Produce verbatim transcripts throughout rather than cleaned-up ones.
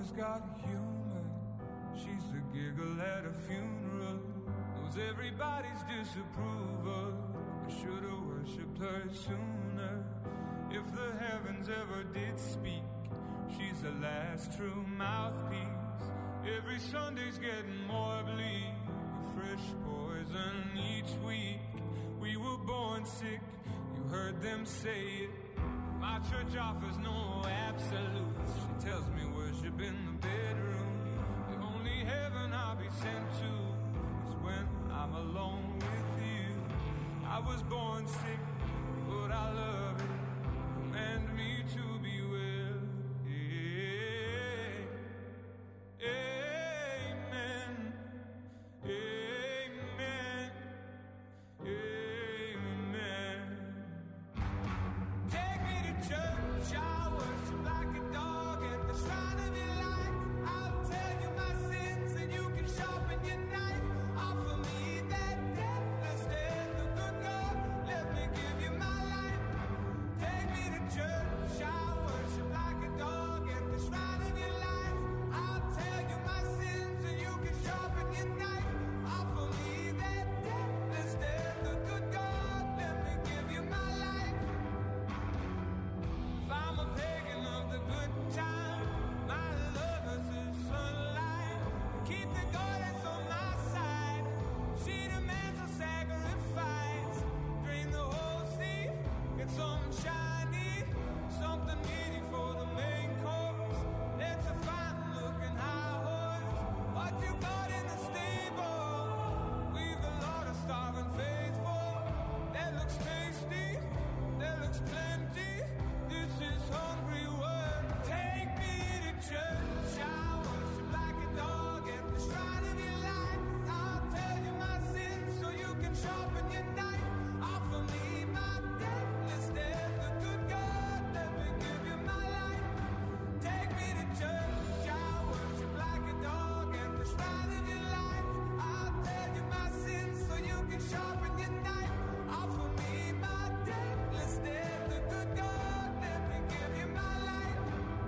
woman's got humor. She's the giggle at a funeral. Knows everybody's disapproval. I should've worshipped her sooner. If the heavens ever did speak, she's the last true mouthpiece. Every Sunday's getting more bleak. A fresh poison each week. We were born sick, you heard them say it. My church offers no absolutes. She tells me worship in the bedroom. The only heaven I'll be sent to is when I'm alone with you. I was born sick, but I love it. Command me to be well. Amen. Amen. Amen. Take me to church, I worship like a dog at the shrine of your light. I'll tell you my sins and you can sharpen your knife. Offer me that deathless death, the good God, let me give you my life. Take me to church, I worship like a dog at the shrine of your life. I'll tell you my sins and you can sharpen your knife. Offer me that deathless death, the good God, let me give you my life. If I'm a pagan of the good time, my lover's is sunlight. Keep the goddess on my side. She demands a sacrifice. Drain the whole sea, get something shiny, something meaty for the main course. Let's a fine looking high horse. What you got in the stable? We've a lot of starving faithful. That looks tasty, that looks plenty. This is hungry work. Take me to church, I worship like a dog at the shrine of your light. I'll tell you my sins so you can sharpen your knife. Offer me my deathless death, the good God, let me give you my life. Take me to church, I worship like a dog at the shrine of your light. I'll tell you my sins so you can sharpen your knife. Offer me my deathless death, the good God, let me give you my life.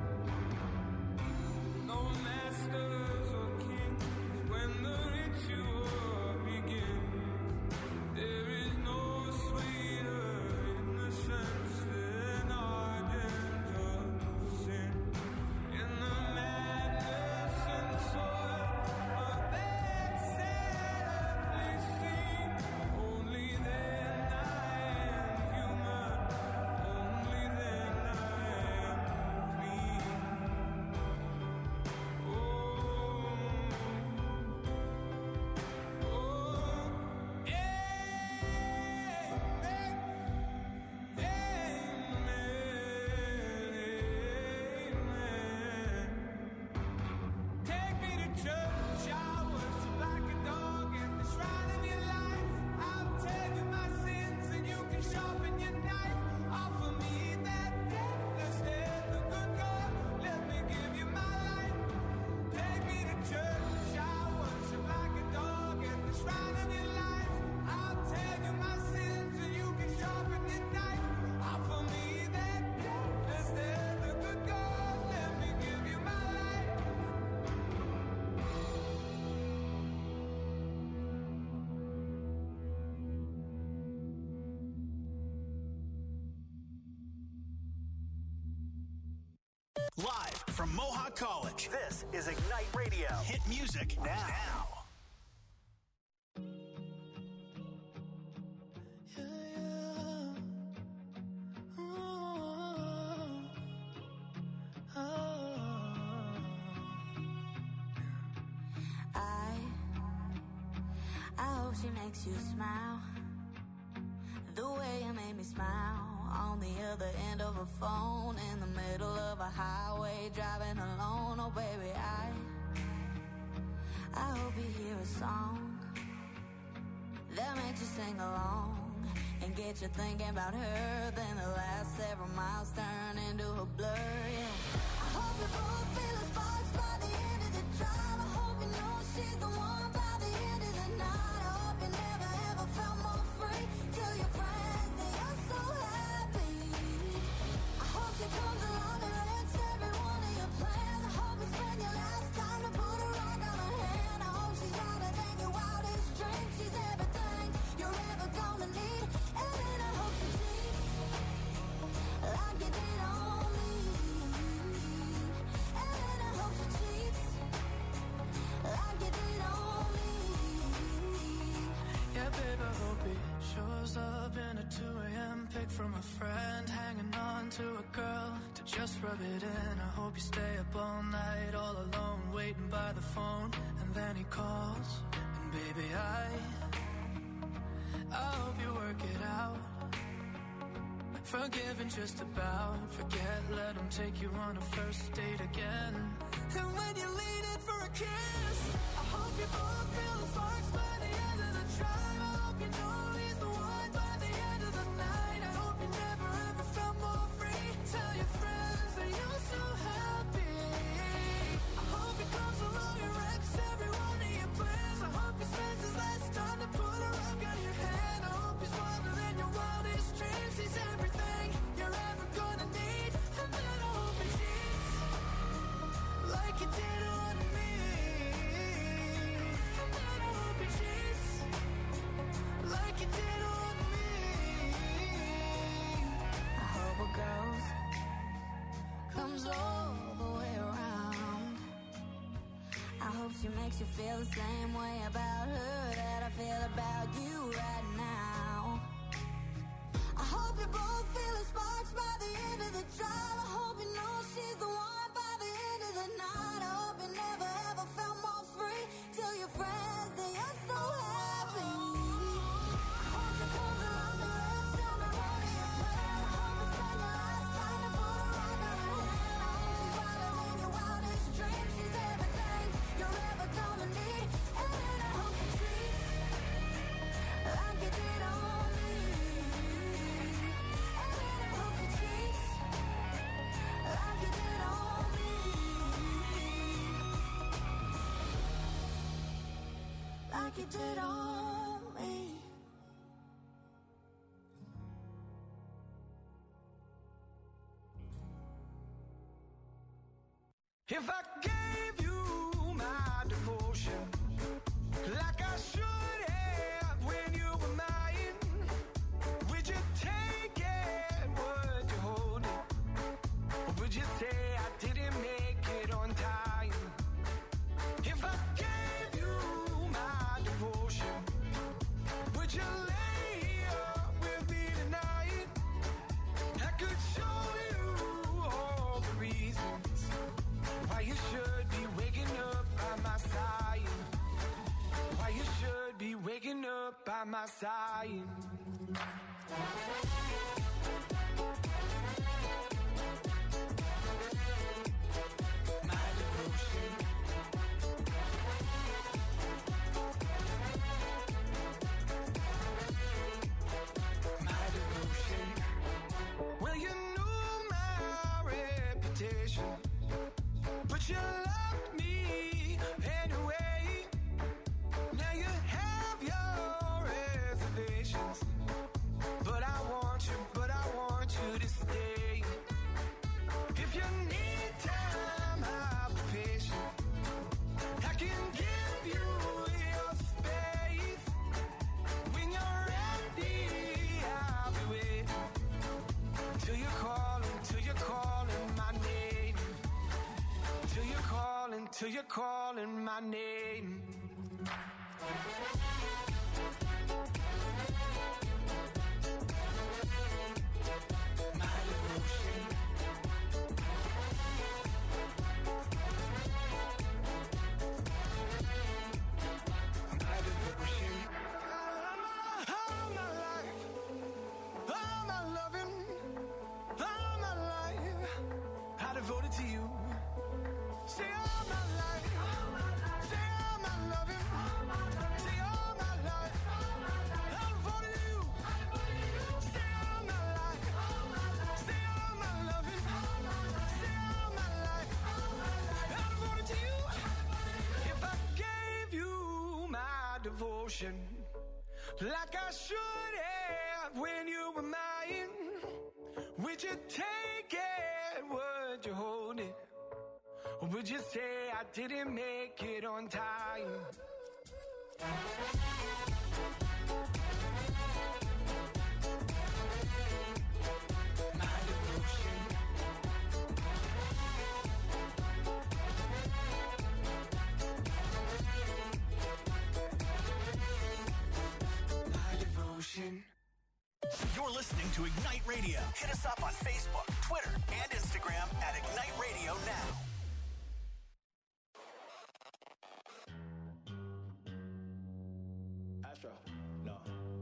No masters or kings when the ritual begins. There is no sweeter innocence than ardent of sin. In the madness and soil of that sadly scene, only then I am human. Only then I am clean. Oh, oh, amen, amen. Take me to church, I worship like a dog at the shrine of your life. I'll tell you my sins and you can sharpen your knife. Offer me that deathless death, the good God, let me give you my life. Take me to church, I worship like a dog at the shrine of your life. I'll tell you my sins and you can sharpen your knife. Offer me that deathless death, the good God, let me give you my life. Live from Mohawk College, this is Ignite Radio. Hit music now. I, I hope she makes you smile. The way you made me smile on the other end of a phone in the middle of a highway driving alone. Oh baby, I, I hope you hear a song that makes you sing along and get you thinking about her. Then the last several miles turn into a blur. Yeah. I hope you both feel the sparks by the end of the drive. I hope you know she's the one by the end of the night. I hope you never ever felt more free. Tell your friends that you're so happy. I hope she comes along and wrecks every one of your plans. I hope you spend your from a friend, hanging on to a girl to just rub it in. I hope you stay up all night, all alone, waiting by the phone. And then he calls, and baby, I, I hope you work it out. Forgiving just about, forget, let him take you on a first date again. And when you lean in for a kiss, I hope you both feel the sparks by the end of the drive. I hope you know he's the one by the end of the night. I hope you never ever felt more free. Tell your friends that you're so happy. I hope he comes along and wrecks every one of your plans. I hope he spends his last time to put a rock on your hand. I hope he's wilder than your wildest dreams. He's everything you're ever gonna need. And then I hope he cheats like you did on me. And then I hope he cheats like you did on me. I hope it goes, comes all the way around. I hope she makes you feel the same way about her that I feel about you right now. I hope you both feel the sparks by the end of the drive. I hope you know she's the one by the end of the night. I hope you never ever felt more free. Tell your friends that you're so happy. I hope she comes along and wrecks every one of your plans. I hope you spend your last time to put a rock on her hand. I hope she's wilder than your wildest dreams. She's everything you're ever gonna need. And then I hope she treats like you did on me. And then I hope she treats like you did on me. Like you did on me. If I gave you my devotion, like I should have when you were mine, would you take it? Would you hold it? Or would you say I didn't make it on time? If I gave you my devotion, would you lay here with me tonight? I could show you all the reasons why you should be waking up by my side. Why you should be waking up by my side. My devotion. My devotion. Well, you knew my reputation, but you loved me anyway. Now you have your reservations, but I want you, but I want you to stay. If you need time, I'll be patient. I can give you your space. When you're ready, I'll be waiting till you're calling, till you're calling my name. Till you're calling, till you're calling my name. My devotion. My devotion. All my life, all my loving, all my life, I devoted to you. Say all my life, say all my loving, say all my life, I devoted to you. Say all my life, say all my loving, say all my life, I devoted to you. If I gave you my devotion, like I should have when you were mine, would you take it? Would you hold it? Or would you say I didn't make it on time? My devotion. My devotion. You're listening to Ignite Radio. Hit us up on Facebook, Twitter, and Instagram at Ignite Radio Now. Astro, no.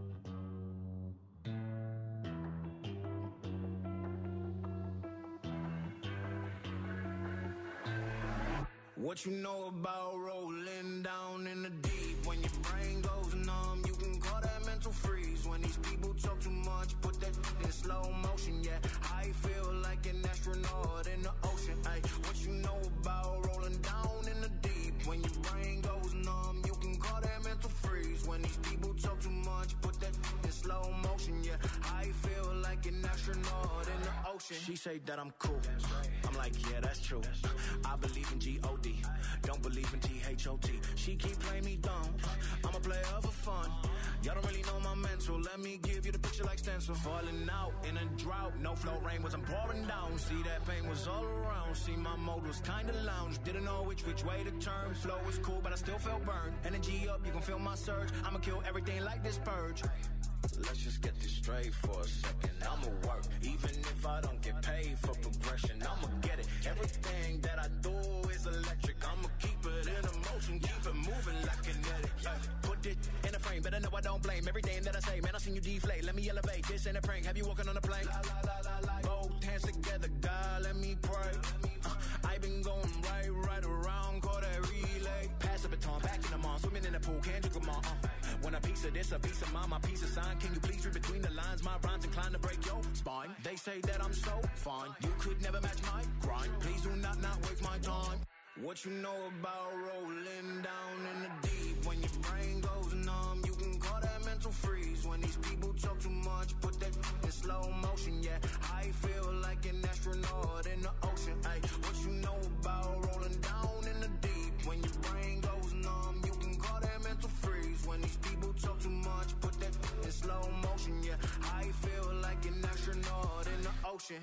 What you know about rolling down in the deep? When your brain goes numb, you can call that mental freeze. When these people talk too much, put that in slow motion, yeah. I feel like an astronaut in the ocean, ay. What you know about rolling down in the deep? When your brain goes numb, you can call that mental freeze. When these people talk too much, put that in slow motion, yeah. I feel like an astronaut in the ocean. She say that I'm cool. I'm like, yeah, that's true. I believe in G O D. Don't believe in T H O T. She keep playing me dumb. I'm a player for fun. Y'all don't really know my mental. Let me give you the picture like stencil. Falling out in a drought. No flow rain wasn't pouring down. See, that pain was all around. See, my mode was kinda lounge. Didn't know which which way to turn. Flow was cool, but I still felt burned. Energy up, you can feel my surge. I'ma kill everything like this purge. Let's just get this straight for a second. I'ma work, even if I don't get paid for progression. I'ma get it. Everything that I do is electric. I'ma keep it in a motion, keep it moving like kinetic. Ay, put it in a frame, better know I don't blame everything that I say. Man, I seen you deflate. Let me elevate. This ain't a prank. Have you walking on a plane? La, la, la, la, la. Both hands together, God, let me pray. Uh, I been going right, right around, call that relay. Pass the baton, back in the mall, swimming in the pool, can't drink them all. Uh. When a piece of this, a piece of mine, my piece of sign. Can you please read between the lines? My rhymes inclined to break your spine. They say that I'm so fine. You could never match my grind. Please do not not waste my time. What you know about rolling down in the deep? When your brain goes numb, you can call that mental freeze. When these people talk too much, put that in slow motion, yeah. I feel like an astronaut in the ocean, ay. What you know about rolling down in the deep? When your brain goes numb, you can call that mental freeze. When these people talk too much, put that in slow motion, yeah. I feel like an astronaut in the ocean.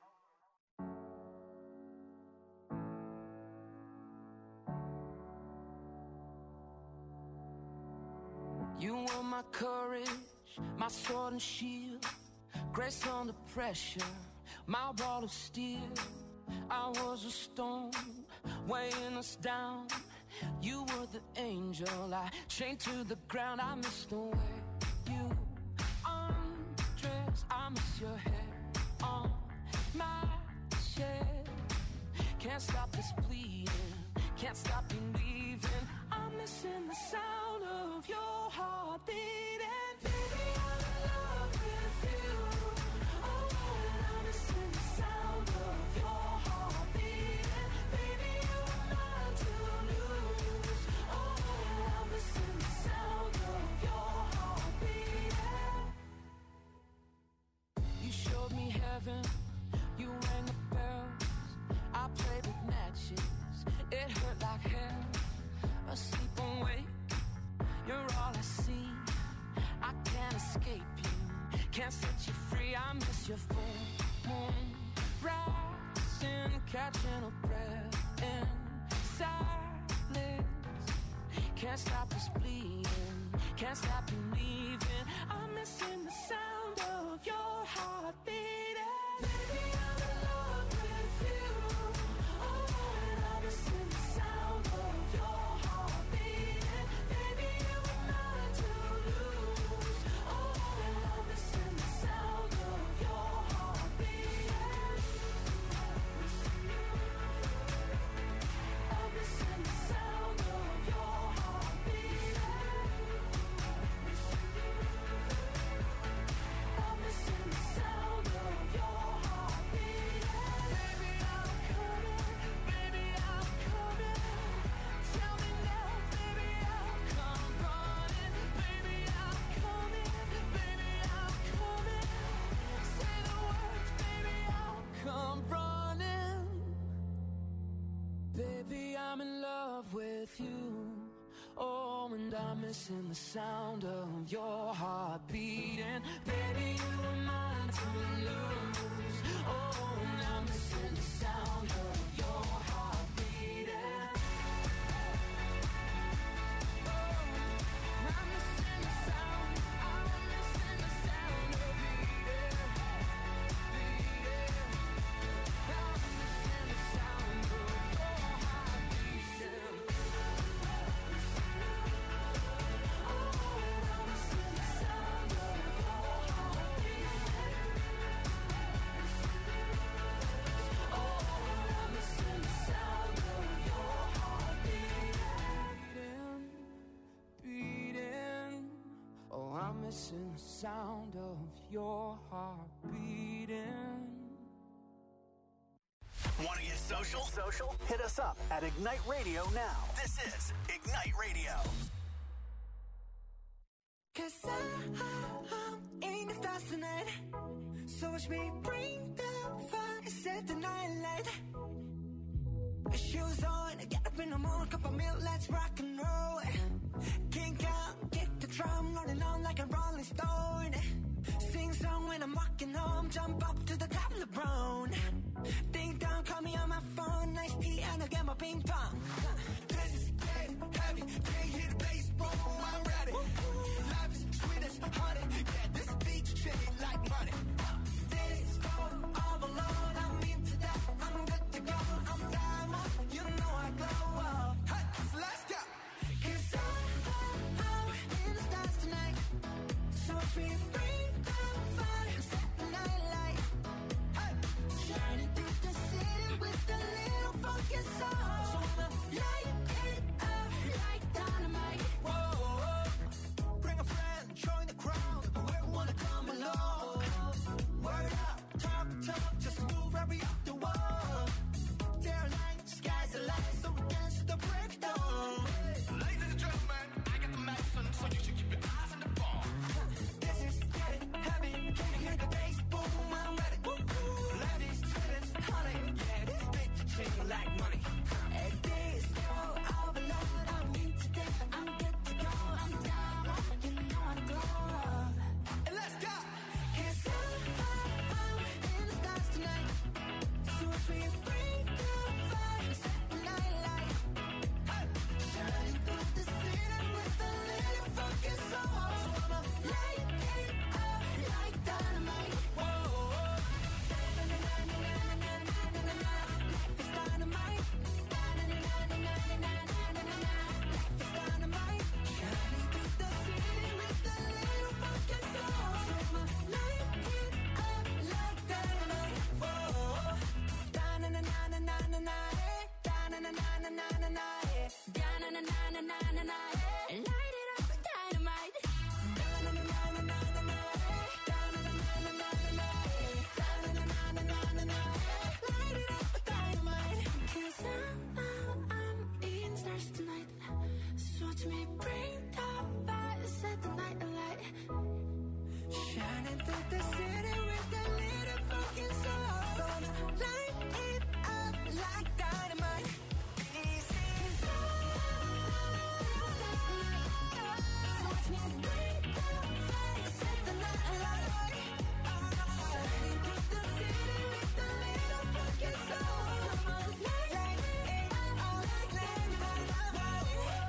You were my courage, my sword and shield, grace under pressure, my wall of steel. I was a stone, weighing us down. You were the angel, I chained to the ground. I miss the way you undress. I miss your hair on my chest. Can't stop this bleeding, can't stop believing. I'm missing the sound of your heart beating. Baby, I'm in love with you. Oh, and I'm missing the sound of your heart beating. Baby, you are mine to lose. Oh, and I'm missing the sound of your heart beating. You showed me heaven, you rang the bells. I played with matches, it hurt like hell. Asleep awake, you're all I see. I can't escape you, can't set you free. I miss your full moon rising, catching a breath in silence. Can't stop this bleeding, can't stop believing. I'm missing the sound of your heart beating. Baby, I'm in love with you. Oh, and I'm missing the sound of your heart beating. Baby, you were mine to lose. Oh, and I'm missing the sound of your heart beating. I'm missing the sound of your heart beating. I'm missing the sound of your heart beating. Baby, I'm coming, baby, I'm coming. Tell me now, baby, I'll come running. Baby, I'm coming, baby, I'm coming. Say the words, baby, I'll come running. Baby, I'm in love with you. Oh, and I'm missing the sound of your heart beating. Baby, you were mine to lose. Oh, and I'm missing the sound of your heart beating. Oh, I'm missing the sound, I'm missing the sound of beating. missing the sound of your heart beating. Want to get social? Social? Hit us up at Ignite Radio now. This is Ignite Radio. Cause I, I'm in the stars tonight. So watch me bring the fire, set the night light. Shoes on, get up in the morning, cup of milk, let's rock and roll. Kink out, kick the drum, rolling on like a rolling stone. Sing song when I'm walking home, jump up to the top of LeBron. Ding dong, call me on my phone, nice tea and I'll get my ping pong. This is getting heavy, can't hear the bass, boom, I'm ready. Life is sweet as honey, yeah, this beach treat like money. This go all alone, I'm into that, I'm good to go, I'm diamond, you know I glow up. Hey, so let's go. Cause I, I'm in the stars tonight, so watch me bring the fire, set the night light. Hey, shining through the city with a little funky soul. So I'ma light it up like dynamite. Whoa, bring a friend, join the crowd, whoever wanna come along. Word up, talk, talk, just move every up the wall. Day or night, sky's the light, so we dance to the breakdown. Ladies and gentlemen, I got the medicine, so you should keep your eyes on the ball. This is getting heavy, can you hear the bass? Boom, I'm ready. Life is sweet as honey, yeah, this beat ching like money. Hey, this go all alone, I'm into that, I'm good to go, I'm down, you know I glow. And let's go. Cause I, I'm in the stars tonight, so watch me bring the fire, set the night light. Hey, shining through the city with a little funky soul. So I'ma light it up like dynamite. Whoa, life is dynamite. Life is dynamite. Shining through the city with a little funky soul. So I'ma light it up like dynamite. Whoa, da-na-na-na-na-na-na, da-na-na-na-na-na-na, da-na-na-na-na-na-na, light it up like dynamite. Da-na-na-na-na-na-na, da-na-na-na-na-na-na, da-na-na-na-na-na-na, light it up like dynamite. Cause I'm, I'm in the stars tonight, so watch me bring the fire, set the night alight. Shining through the city with a little fucking soul. So I'ma light it up like dynamite. Easy. So watch me bring the fire, set the night alight. Shining through the city with a little fucking soul. So I'ma light it up like dynamite.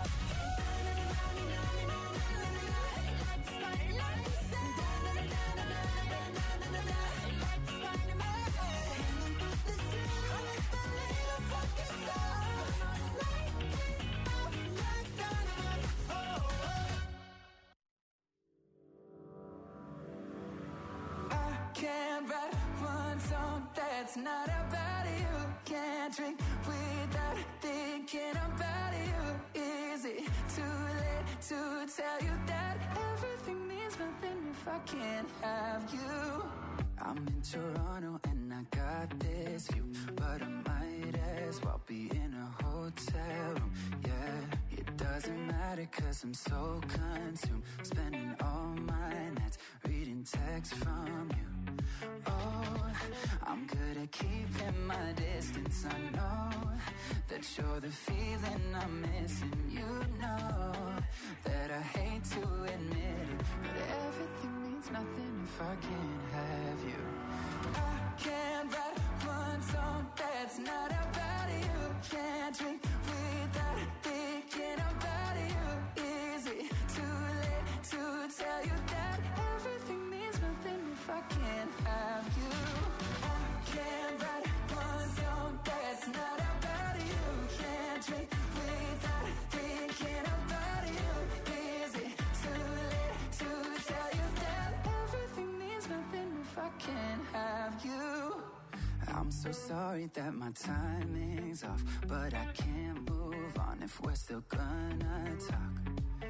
I can't write one song that's not about you. Can't drink without thinking about you. Is it too late to tell you that everything means nothing if I can't have you? I'm in Toronto and I got this view, but I might as well be in a hotel room. Yeah, it doesn't matter cause I'm so consumed, spending all my nights reading texts from you. Oh, I'm good at keeping my distance. I know that you're the feeling I'm missing. You know that I hate to admit it, but everything means nothing if I can't have you. I can't write one song that's not about you. Can't drink without thinking about you. Is it too late to tell you that everything means nothing if I can't have you? I can't write one song that's not about you. Can't drink without thinking about you. Is it too late to tell you that everything means nothing if I can't have you? I'm so sorry that my timing's off, but I can't move on if we're still gonna talk.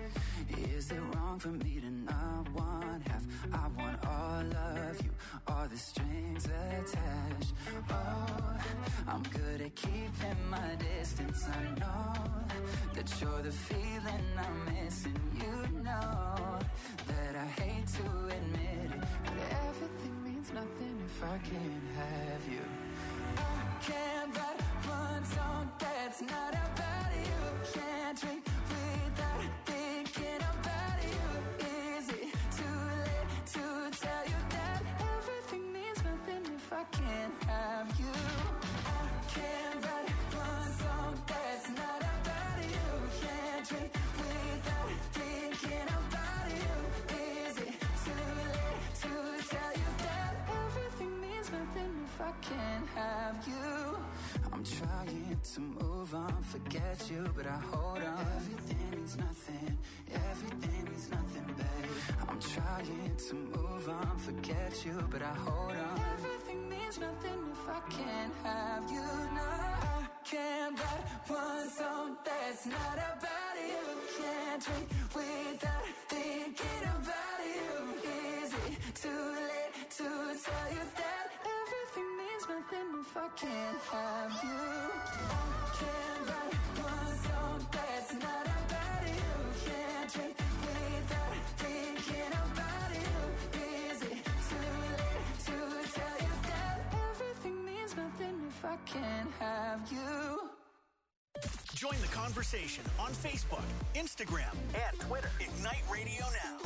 Is it wrong for me to not want half? I want all of you, all the strings attached. Oh, I'm good at keeping my distance. I know that you're the feeling I'm missing. You know that I hate to admit it, but everything means nothing if I can't have you. I can't write one song that's not about you. Can't drink without thinking about you. Is it too late to tell you that everything means nothing if I can't have you? I can't write one song that's not about you. Can't drink without thinking about you. Is it too late to tell you that everything means nothing if I can't have you? I'm trying to move on, forget you, but I hold on. Everything means nothing, everything means nothing, babe. I'm trying to move on, forget you, but I hold on. Everything means nothing if I can't have you. No, I can't write one song that's not about you. Can't drink without thinking about you. Is it too late to tell you that everything means nothing if I can't have you? I can't write one song that's not about you. Can't drink without thinking about you. Is it too late to tell you that everything means nothing if I can't have you? Join the conversation on Facebook, Instagram, and Twitter. Ignite Radio Now.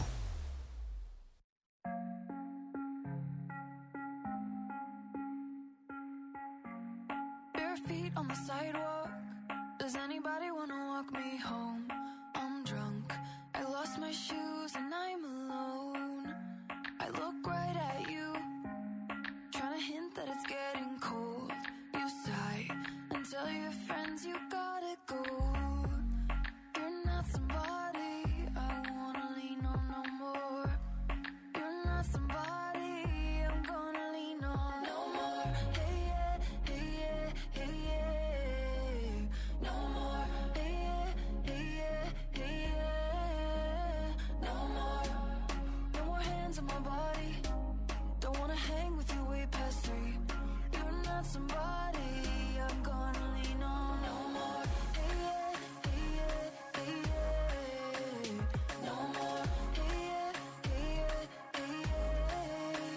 Bare feet on the sidewalk. Does anybody wanna walk me home? I'm drunk. I lost my shoes and I'm alone. I look right at you, trying to hint that it's getting cold. You sigh and tell your friends you gotta go. You're not somebody I wanna lean on no more. You're not somebody I'm gonna lean on no more. Hey yeah, hey yeah, hey yeah. No more. Hey yeah, hey yeah, hey yeah. No more. No more hands on my body. Don't wanna hang with you way past three. You're not somebody I'm gonna lean on no more. Hey yeah, hey yeah, hey yeah. No more. Hey yeah, hey yeah, hey yeah.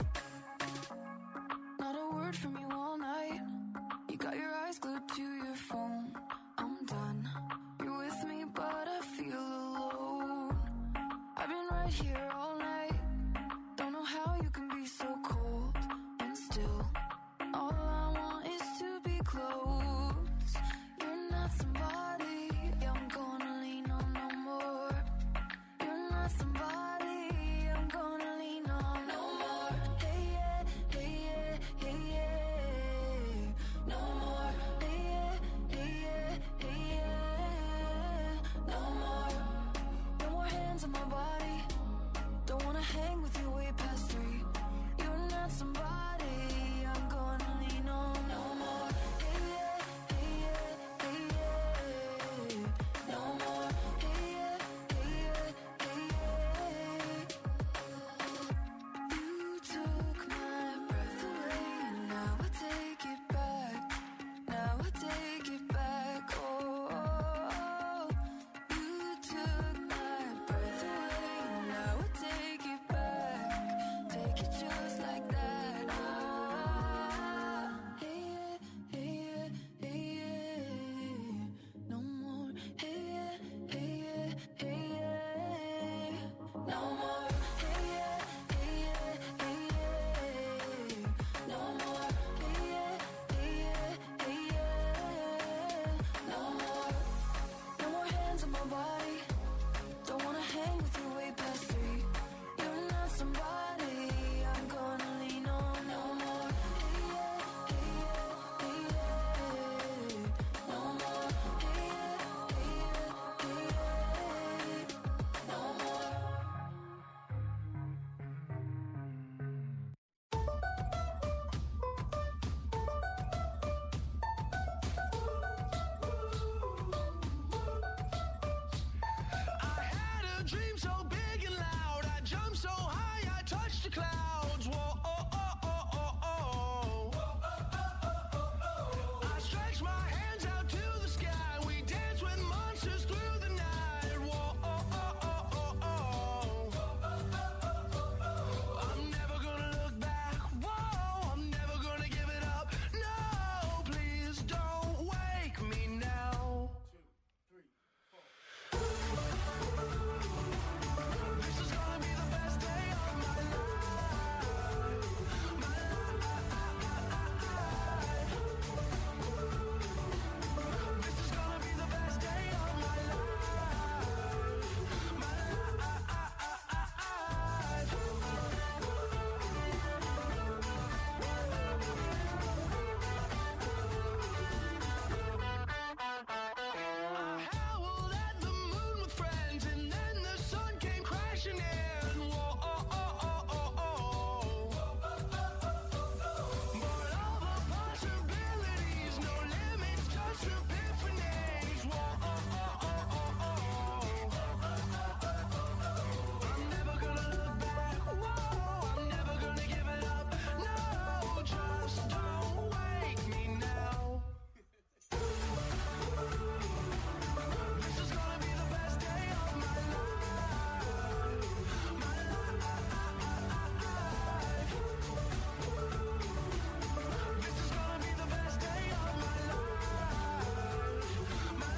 Not a word from you all night. You got your eyes glued to your phone. I'm done. You're with me, but I feel alone. I've been right here all night. Don't know how you can be so cold and still. All I want is to be close. You're not somebody I'm gonna lean on no more. You're not somebody I'm gonna lean on no more. Hey yeah, hey yeah, hey yeah. No more. Hey yeah, hey yeah, hey yeah. No more. No more hands on my body. Don't wanna hang with you way past three. You're not somebody I'm gonna lean on no more. Hey yeah, hey yeah, hey yeah. dream so big and loud. I jumped so high, I touched the clouds. Whoa, oh, oh, oh, oh, oh. I stretched my hands out to the sky. We danced with monsters through the night. Whoa, oh, oh, oh, oh, oh. I'm never gonna look back. Whoa, I'm never gonna give it up. No, please don't wake me now. Two, three, four. This is gonna be the best day of my life. My life. This is gonna be the best day of my life. My I howled at the moon with friends, and then the sun came crashing in. Whoa, oh, oh, oh, oh, oh. But all the possibilities, no limits, just epiphanies. Whoa, oh, oh, oh, oh, oh. I'm never gonna look back. Whoa, I'm never gonna give it up. No, just don't wake me now. This is gonna be the best day of my life. My life. This is gonna be the best day of my life. My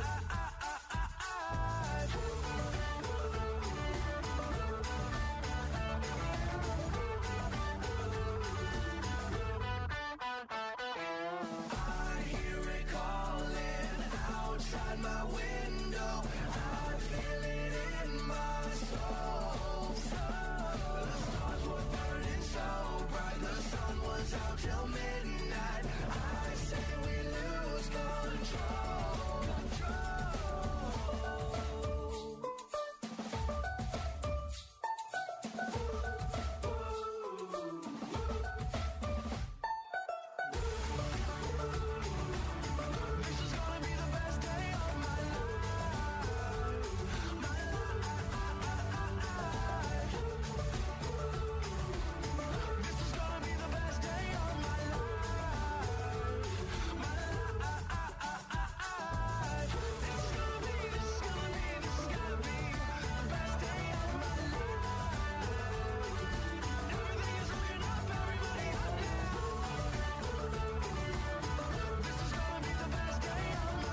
I hear it calling outside my window. I feel it in my soul. The stars were burning so bright, the sun was out till midnight. I say we lose control. This is gonna be the best day of my life. My life. This is gonna be the best day of my life. My life. This is gonna be, this is gonna be, this is gonna be the best day of my life. Everything is looking up, everybody up now. This is gonna be the best day of my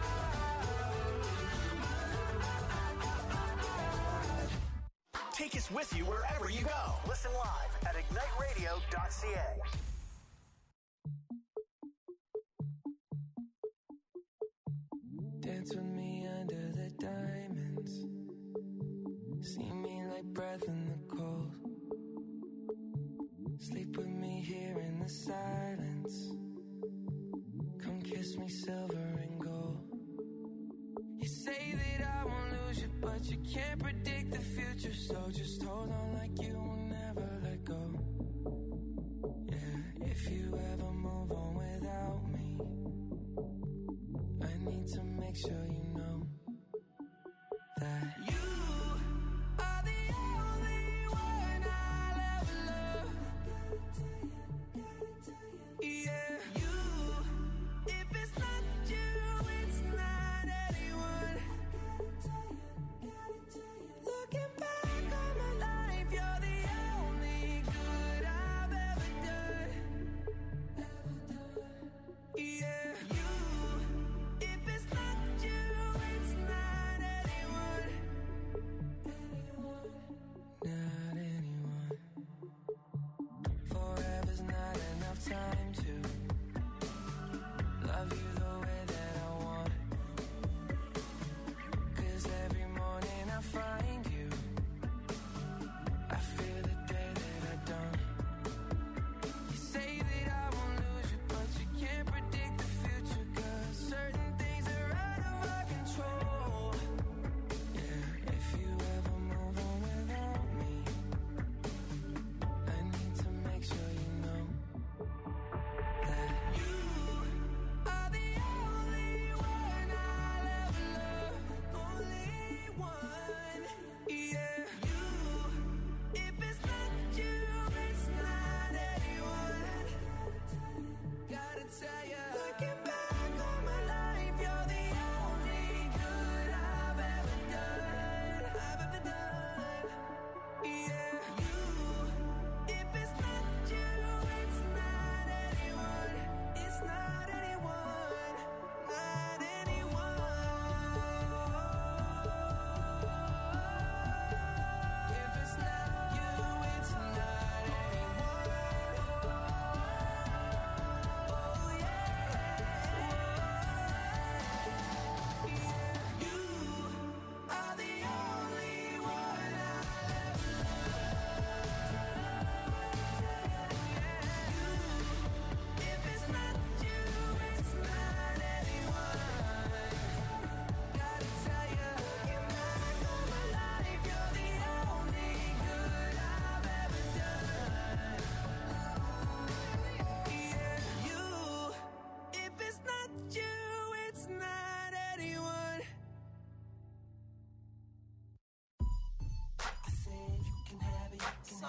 life. Take us with you wherever you go. Listen live at ignite radio dot c a. Dance with me under the diamonds. See me like breath in the cold. Sleep with me here in the silence. Come kiss me silver and gold. You say that I won't lose you, but you can't predict the future. So just hold on like you will never let go. Yeah, if you ever move on without me, I need to make sure you know that you are the only one I'll ever love. Yeah, you. If it's not you, it's not anyone. Looking back on my life, you're the only good I've ever done. Yeah, you. If it's not you, it's not anyone.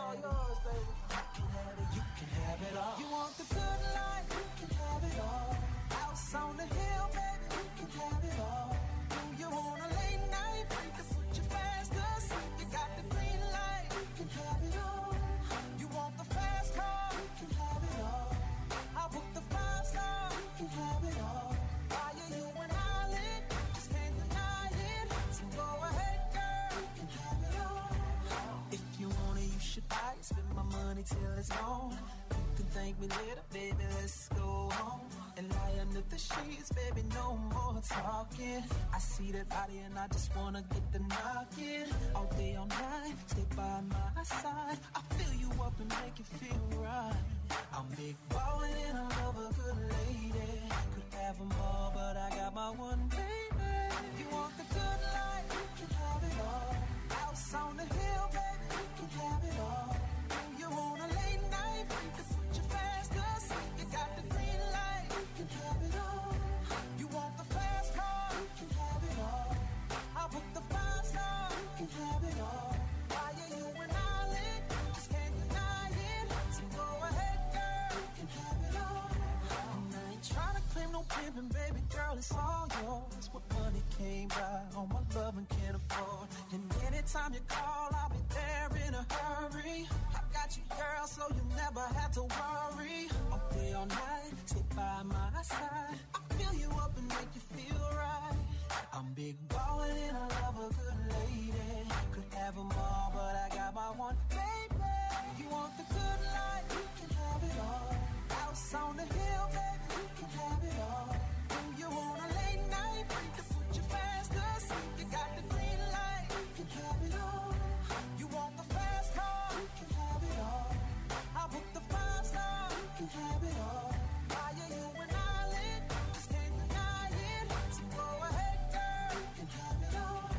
all yours, baby. You can have it, you can have it all. You want the good life, you can have it all. House on the hill, baby, you can have it all. You want a late night, you can put your fast asleep. You got the green light, you can have it all. You want the fast car, you can have it all. I'll book the five star, you can have it all. Why are you an island? Just can't deny it. So go ahead, girl, you can have it all. If you want it, you should buy it. Spend my money till it's gone. You can thank me later, baby, let's go home. And lie under the sheets, baby, no more talking. I see that body and I just wanna get the knocking. All day, all night, stay by my side. I fill you up and make you feel right. I'm big ballin' and I love a good lady. Could have them all, but I got my one baby. You want the good life, you can have it all. House on the hill, baby, you can have it all. You want a late night, you can put your fast asleep. You got the green light, you can have it all. You want the fast car, you can have it all. I'll book the five star, you can have it all. Why are you an island? Just can't deny it. So go ahead, girl, you can have it all. And I ain't trying to claim no pimpin', baby girl, it's all yours. What money came by, all my love and can't afford. And anytime you call, I'll be there in a hurry. I got you, girl, so you never have to worry. All day, all night, stay by my side. I fill you up and make you feel right. I'm big ballin' and I love a good lady. Could have them all, but I got my one baby. You want the good life, you can have it all. House on the hill, baby, you can have it all. When you want a late night, you can put your fast asleep. You got the green light, you can have it all. You want the fast car, you can have it all. I'll book the five star, you can have it all. Why are you an island? Just can't deny it. So go ahead, girl, you can have it all.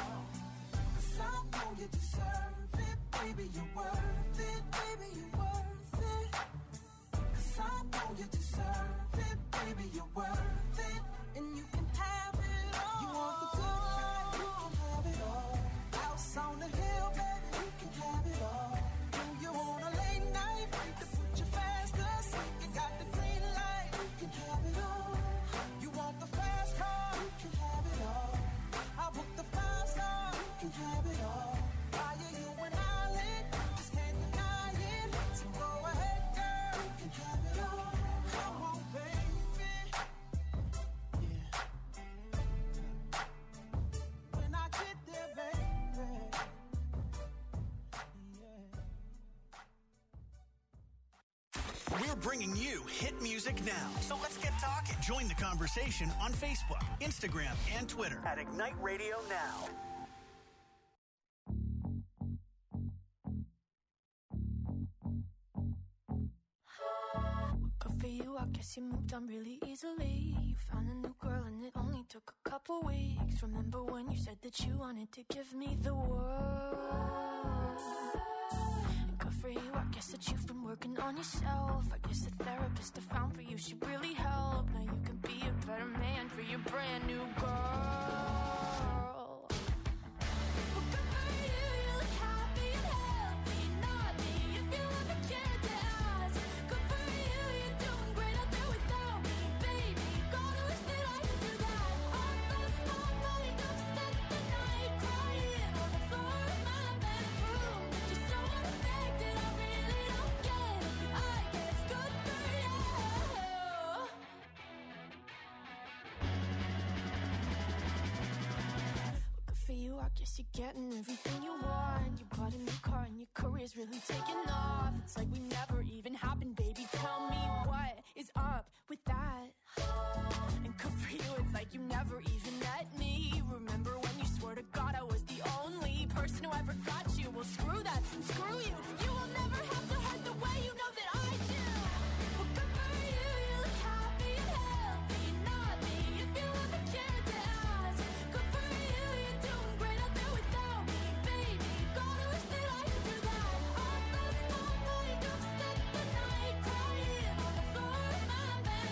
'Cause I know you deserve it, baby, you're worth it, baby, you're worth it. 'Cause I know you deserve it, baby, you're worth it. And you can have it all. You want the good life, you can have it all. House on the hill, baby, you can have it all. When you want a late night, you can put your fast asleep. You got the green light, you can have it all. You want the fast car, you can have it all. I'll book the five star, you can have it all. Why are you an island? Just can't deny it. So go ahead, girl, you can have it all. Come on, baby. Yeah. When I get there, baby. Yeah. We're bringing you hit music now. So let's get talking. Join the conversation on Facebook, Instagram, and Twitter at Ignite Radio Now. Good for you, I guess you moved on really easily. You found a new girl and it only took a couple weeks. Remember when you said that you wanted to give me the world? And good for you, I guess that you've been working on yourself. I guess the therapist I found for you should really help. Now you can be a better man for your brand new girl. Well, good for you, you look happy and healthy. Not me, if you ever cared to ask. Good for you, you're doing great out there without me, baby. God, I wish that I could do that. I lost my mind, I've spent the night crying on the floor of my bedroom. But you're so unaffected, I really don't get it. I guess good for you. Good for you, I guess you're getting everything you want. You bought a new car and your career's really taking off. It's like we never even happened, baby. Tell me what is up with that? And good for you, it's like you never even met me. Remember when you swore to God I was the only person who ever got you? Well, screw that and screw you. You will never have to hurt the way you know that I do. Well, good for you, you look happy and healthy. Not me, if you ever cared to ask. Good for you, you're doing great out there without me, baby. God, I wish that I could do that. I lost my mind, I've spent the night crying on the floor of my bedroom.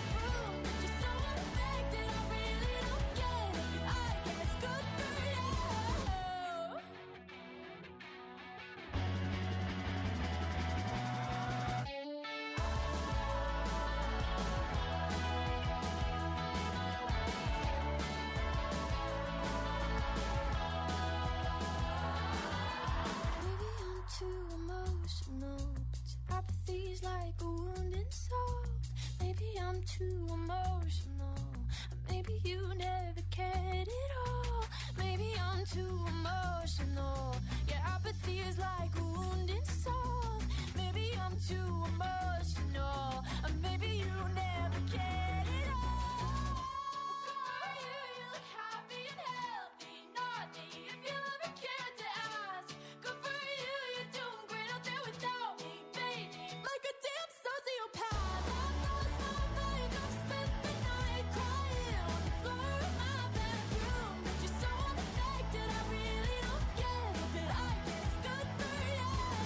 too emotional. Maybe you never cared at all. Maybe I'm too emotional. Yeah, apathy is like a wounded soul. Maybe I'm too emotional. Or maybe you never cared at all. Good for you, you look happy and healthy. Not me, if you ever cared to ask. Good for you, you're doing great out there without me, baby. Like a damn sociopath. I've lost my mind, I've spent the night crying on the floor of my bedroom. But you're so unaffected, I really don't get it. But I guess good for you.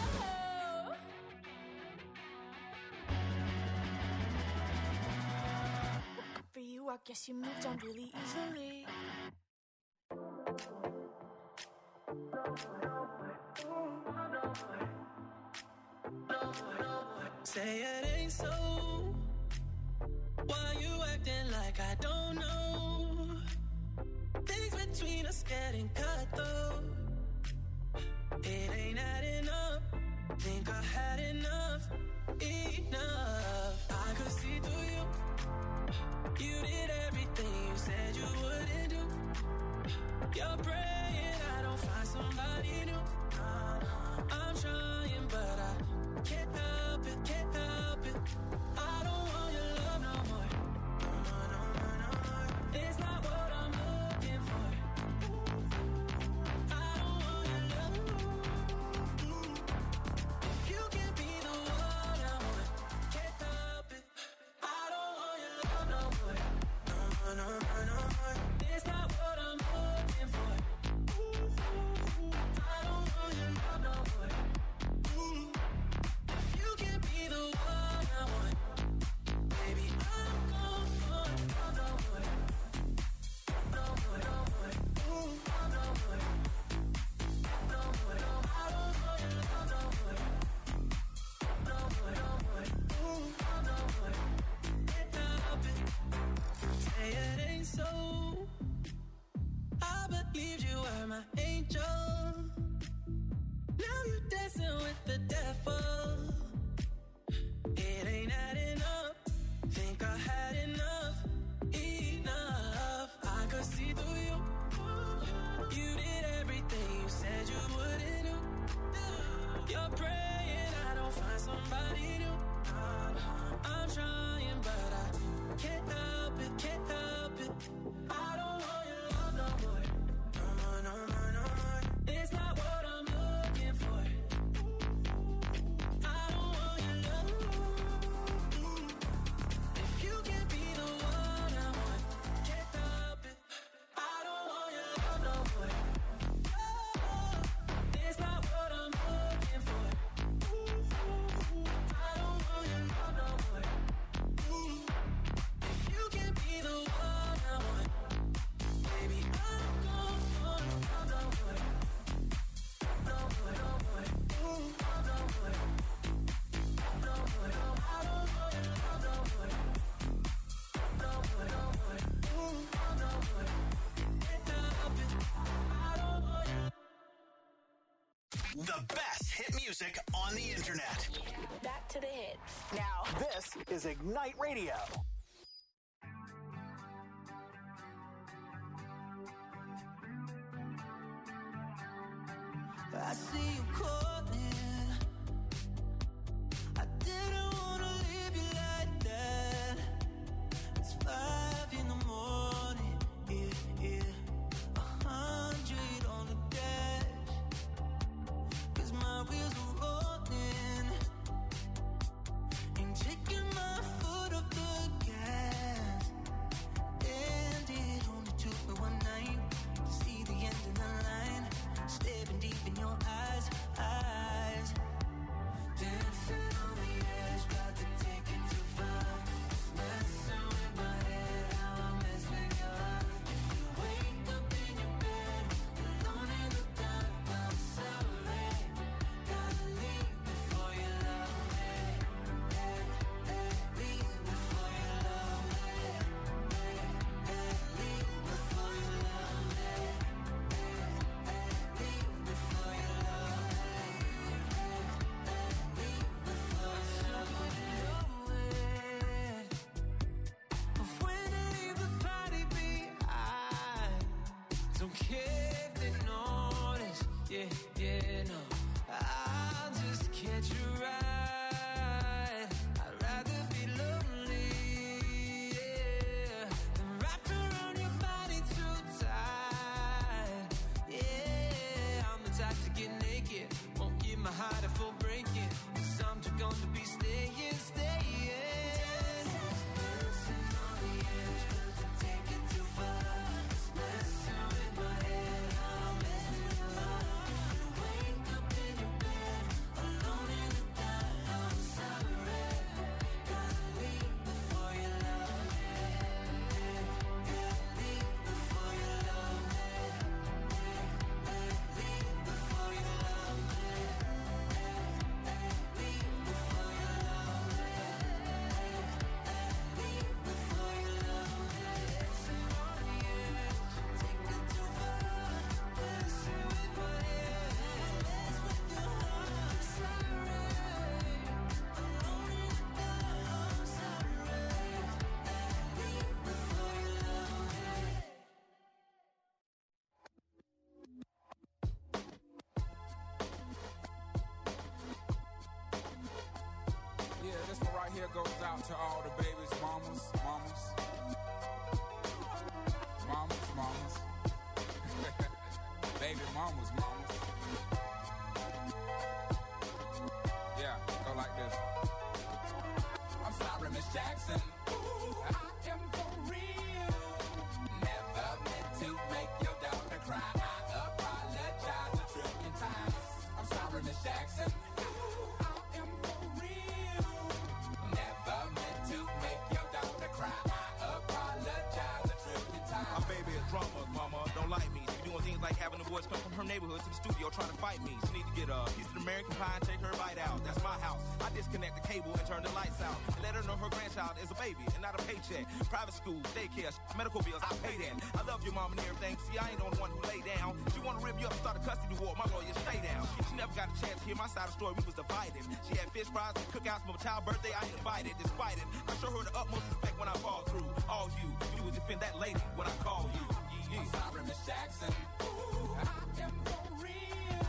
Good for you, I guess you moved on really easily. Say it ain't so. Why you acting like I don't know? Things between us getting cut though. It ain't adding up. Think I had enough, enough. I could see through you. You did everything you said you wouldn't do. You're praying I don't find somebody new. I'm trying, but I can't help it, can't help it. I don't want your love no more. No more, no more, no more. It's not what I'm looking for. I don't want your love. If you can be the one I want, can't help it. I don't want your love no more. No more, no more, no more. It's not what I'm looking for. I don't want your love no more. If you can be the one I want, baby, I'm gone for love no more. No more, no more. Love no more. No more, no more. I don't want your love no more. No more, no more. Love no more. Can't help it. Say it ain't so. I believed you were my angel. Now you dancing with the devil. It ain't adding up. Think I had enough, enough. I could see through you. You did everything you said you wouldn't do. You're praying I don't find somebody new. I'm trying, but I can't help it, can't help it. I don't want your love no more. No more, no more, no more. It's not what I'm looking for. I don't want your love. If you can be the one I want, can't help it. I don't want your love no more. It's not what I'm looking for. I don't want your love no more. If you can be the one I want, baby, I'm gone for love no more. No more, no more. Love no more. No more, no more. I don't want your love no more. No more, no more. Love no more. Can't help it. I don't want your. The best hit music on the internet. Back to the hits. Now, this is Ignite Radio. I see you calling. I didn't wanna leave you like that. It's five in the morning, yeah, yeah. A hundred on the dash. 'Cause my wheels are rolling. Ain't taking my foot off the gas. And it only took me one night to see the end of the line. Staring deep in your eyes, I out to all the babies, mamas, mamas. Mamas, mamas. Baby mamas, mamas. Yeah, go like this. I'm sorry, Miss Jackson. Ooh, I am for real. Never meant to make your daughter cry. I apologize a trillion times. I'm sorry, Miss Jackson. Ooh, I am for real. Never meant to make your daughter cry. I apologize a trillion times. My baby is drama, mama. Don't like me. She doing things like having the boys come from her neighborhood to the studio trying to fight me. She need to get a piece of the American pie and take her bite out. That's my house. I disconnect the cable and turn the lights out. And let her know her grandchild is a baby and not a paycheck. Private school, daycare, medical bills, I pay that. I love your mom and everything. See, I ain't the only one who lay down. She wanna rip you up, start a custody war. My lawyer, stay down. She never got a chance to hear my side of the story. We was divided. She had fish fries and cookouts for my child's birthday. I ain't invited. Despite it, I show her the utmost respect when I fall through. All you, you would defend that lady when I call you. Yeah, yeah. I'm sorry, Miss Jackson. Ooh, I am for real.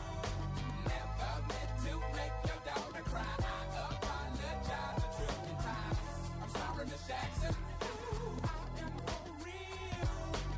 Never meant to make your daughter cry. I apologize a trillion times. I'm sorry, Miss Jackson. Ooh, I am for real.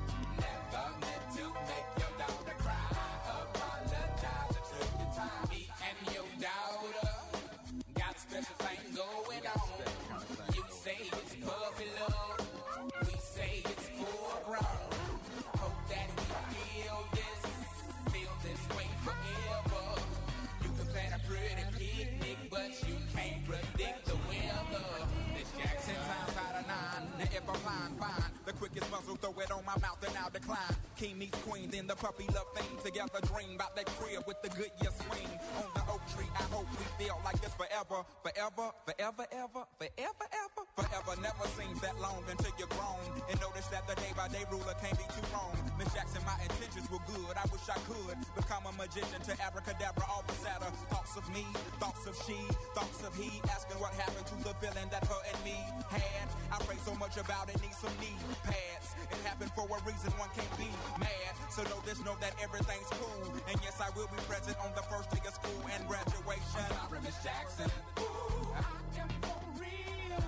Never meant to make your daughter cry. I apologize a trillion times. Me and your daughter got a special thing going on. You say it's puppy love. We say it's full grown. Hope that we feel this, feel this way forever. You can plan a pretty picnic, but you can't predict the weather. Miss Jackson times out of nine. Now if I'm lying, fine. The quickest muzzle, throw it on my mouth and I'll decline. King meets queen, then the puppy love thing. Together dream about that crib with the good year swing. On the oak tree, I hope we feel like this forever. Forever, forever, ever, forever, ever. Forever never seems that long until you're grown. And notice that the day by day ruler can't be too wrong. Miss Jackson, my intentions were good. I wish I could become a magician to abracadabra, all the sadder. Thoughts of me, thoughts of she, thoughts of he. Asking what happened to the feeling that her and me had. I pray so much about it, need some knee pads. It happened for a reason, one can't be mad. So know this, know that everything's cool. And yes, I will be present on the first day of school and graduation. I'm sorry, Miss Jackson. Ooh, I am for real.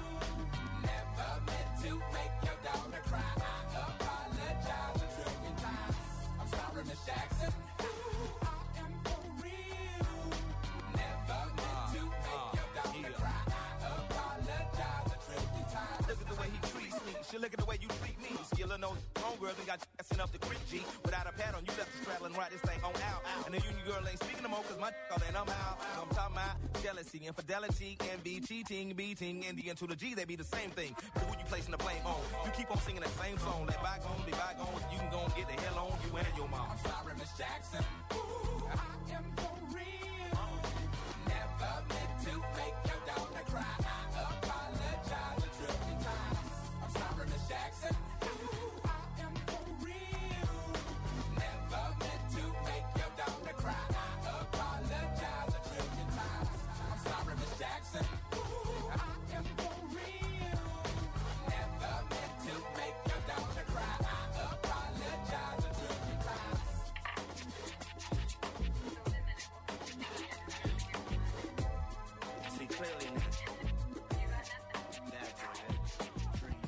Never meant to make your daughter cry. I apologize a trillion times. I'm sorry, Miss Jackson. Ooh, I am for real. Never meant to make your daughter cry. I apologize a trillion times. Look at the way he treats me. She look at the way you treat me. Skillin' those homegirls and got sent up the creek, G. Without a pad on, you left the straddle and ride this thing on out. And the union girl ain't speaking no more, cause my all and I'm out. I'm talking about jealousy, infidelity, envy, cheating, beating, and the N to the G, they be the same thing. But who you placing the blame on? You keep on singing that same song. Let bygones be bygones. You can go and get the hell on you and your mom. I'm sorry, Miss Jackson. Ooh, I am for real. Never meant to make your daughter cry. I apologize a trillion times. I'm sorry, Miss Jackson. Ooh, I am for real. Never meant to make your daughter cry. I apologize a trillion times. I'm sorry, Miss Jackson. Ooh, I am for real. Never meant to make your daughter cry. I apologize a trillion times. See clearly now. That's right. Dream.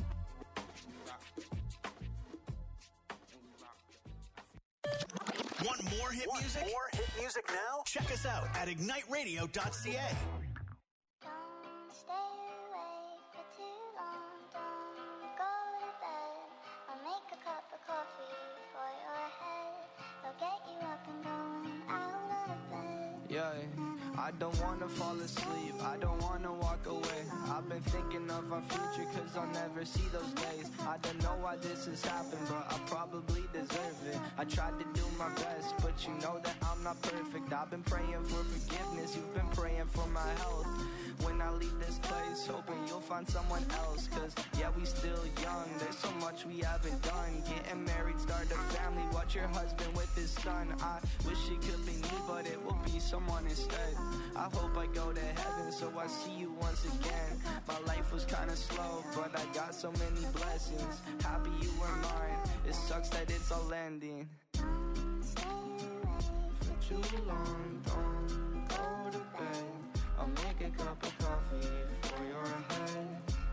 Want more hit Want music? More hit music now? Check us out at ignite radio dot c a. Don't stay awake for too long. Don't go to bed. I'll make a cup of coffee for your head. I'll get you up and going out of bed. Yeah, I don't wanna fall asleep, I don't wanna walk away. I've been thinking of our future cause I'll never see those days. I don't know why this has happened, but I probably deserve it. I tried to do my best, but you know that I'm not perfect. I've been praying for forgiveness, you've been praying for my health. When I leave this place, hoping you'll find someone else. Cause yeah, we still young, there's so much we haven't done. Getting married, start a family, watch your husband with his son. I wish it could be me, but it will be someone instead. I hope I go to heaven so I see you once again. My life was kinda slow, but I got so many blessings. Happy you were mine, it sucks that it's all ending. For too long, don't go to bed. I'll make a cup of coffee for your head.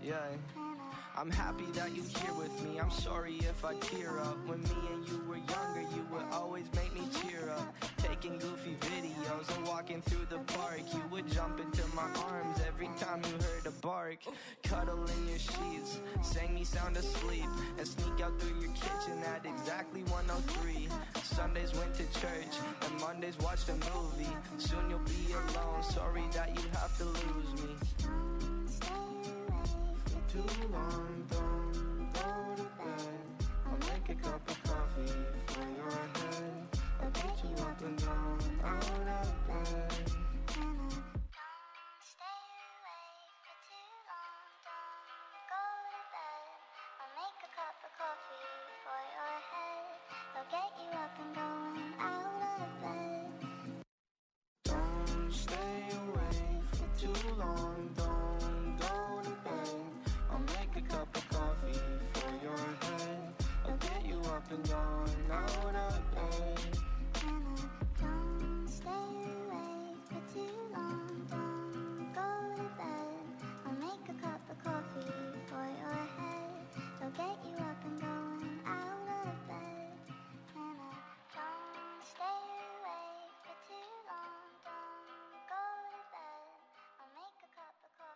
yeah. I'm happy that you're here with me. I'm sorry if I tear up. When me and you were younger, you would always make me cheer up. Taking goofy videos and walking through the park. You would jump into my arms every time you heard a bark. Cuddle in your sheets, sang me sound asleep, and sneak out through your kitchen at exactly one oh three. Sundays went to church, and Mondays watched a movie. Soon you'll be alone, sorry that you have to lose me. Too long, don't go to bed. I'll make a cup of coffee for your head. I'll get you up and down, out of bed. Don't stay awake for too long, don't go to bed. I'll make a cup of coffee for your head. I'll get you up and going, out of bed. Don't stay awake for too long, don't go to bed. I'll make a cup of coffee for your head. I'll get you up and down, out of bed. Don't stay awake for too long, don't go to bed. I'll make a cup of coffee for your head. I'll get you up and going, out of bed. Don't stay awake for too long, don't go to bed. I'll make a cup of coffee.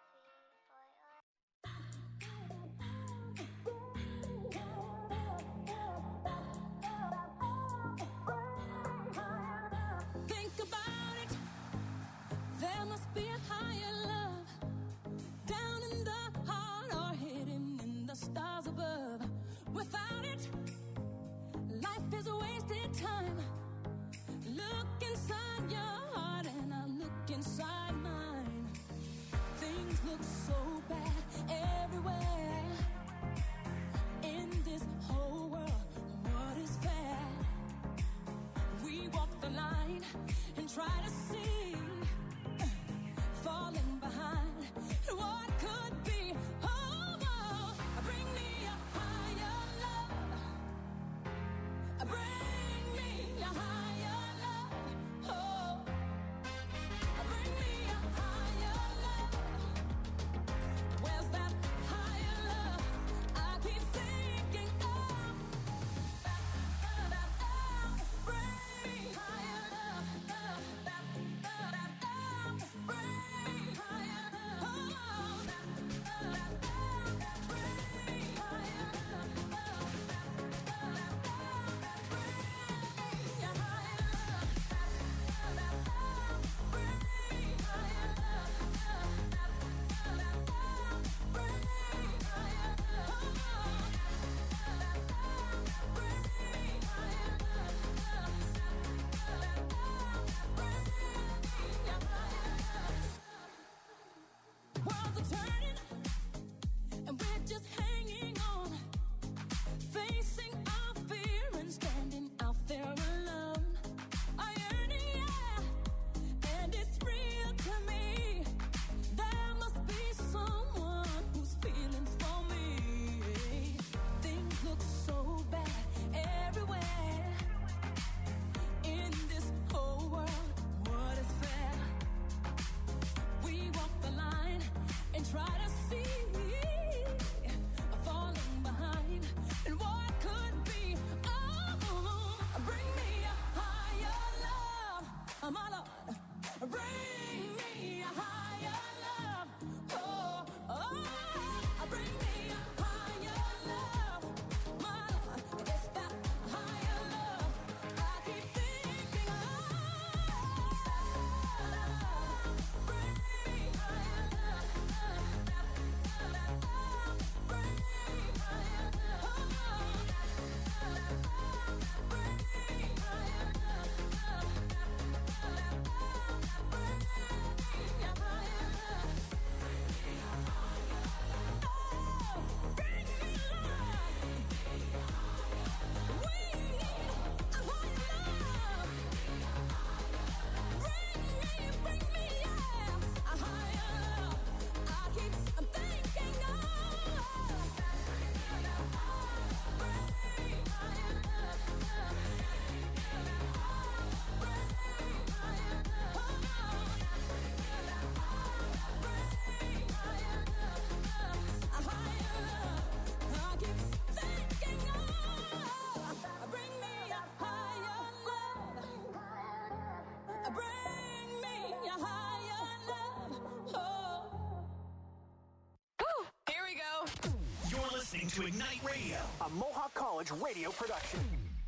Radio, a Mohawk College radio production.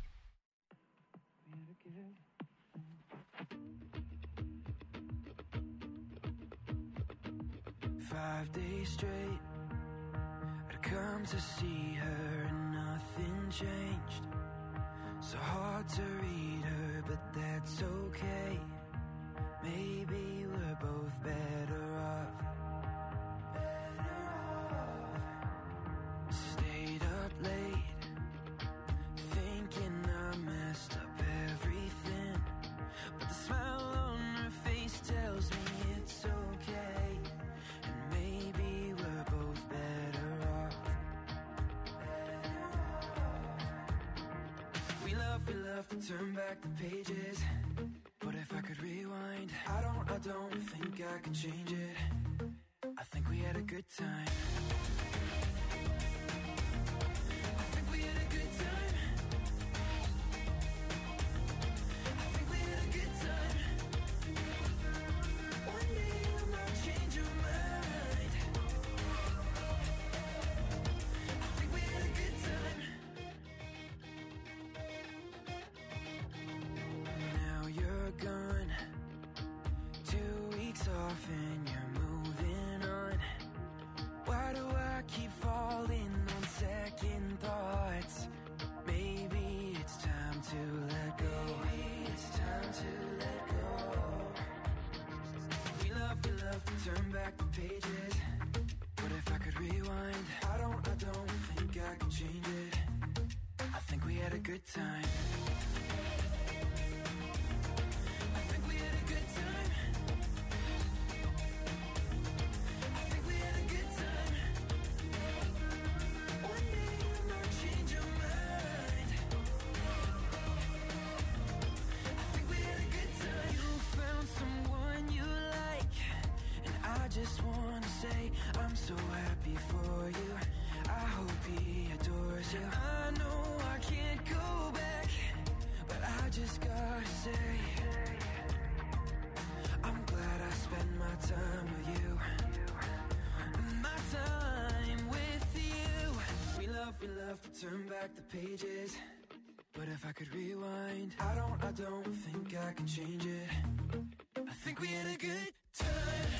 Five days straight, I'd come to see her and nothing changed. So hard to read her, but that's okay. Maybe we're both better off. Better off. Stayed up late, thinking I messed up everything. But the smile on her face tells me it's okay. And maybe we're both better off. Better off. We love, we love to turn back the pages. But if I could rewind, I don't, I don't think I could change it. I think we had a good time. I think we had a good time. I think we had a good time. One day you might change your mind. I think we had a good time. Now you're gone, two weeks off and you're moving on. Why do I keep falling on second thoughts? Maybe it's time to let go. Maybe it's time to let go. We love, we love to turn back the pages. But if I could rewind, I don't, I don't think I could change it. I think we had a good time. I think we had a good time. I think we had a good time. One day you might change your mind. I think we had a good time. You found someone you like, and I just wanna say I'm so happy for you. I hope he adores you. I know I can't go back, but I just gotta say I'm glad I spent my time with you. My time with you. We love, we love to turn back the pages. But if I could rewind, I don't, I don't think I can change it. I think we had a good time.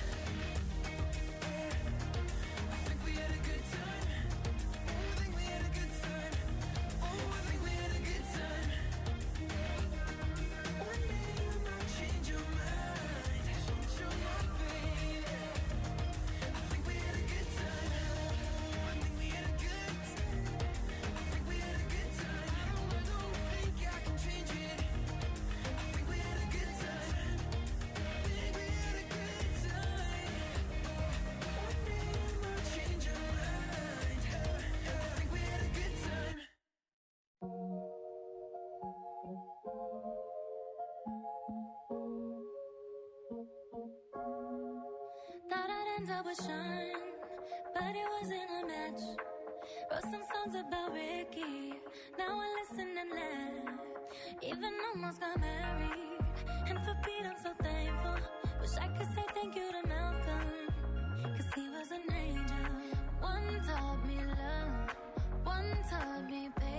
I think we had a good time. Oh, I think we had a good time. Oh, I think we had a good time. One day you might change your mind. Change your mind, baby. I think we had a good time. Oh, I think we had a good time. I think we had a good time. I don't, I don't think I can change it. I think we had a good time. I think we had a good time. One day you might change your mind. I think we had a good time. Thought I'd end up with Sean, but it wasn't a match. Wrote some songs about Ricky, now I listen and laugh. Even almost got married, and for Pete I'm so thankful. Wish I could say thank you to Malcolm, cause he was an angel. One taught me love, one taught me pain.